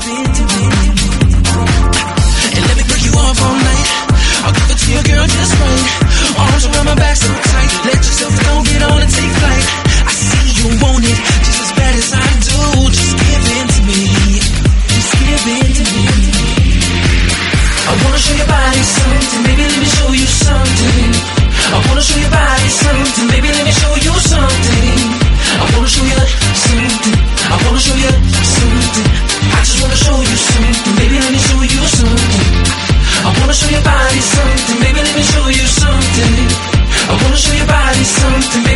into me. And let me break you off all night. I'll give it to you, girl, just right. Arms around my back so tight. Let yourself go, get on and take flight. I see you want it just as bad as I do. Just give in to me. Just give in to me. I wanna show your body something. Maybe let me show you something. I wanna show your body something. Maybe let me show you something. I wanna show you something. I wanna show you something. I just wanna show you something. Maybe let me show you something. I wanna show your body something. Maybe let me show you something. I wanna show your body something.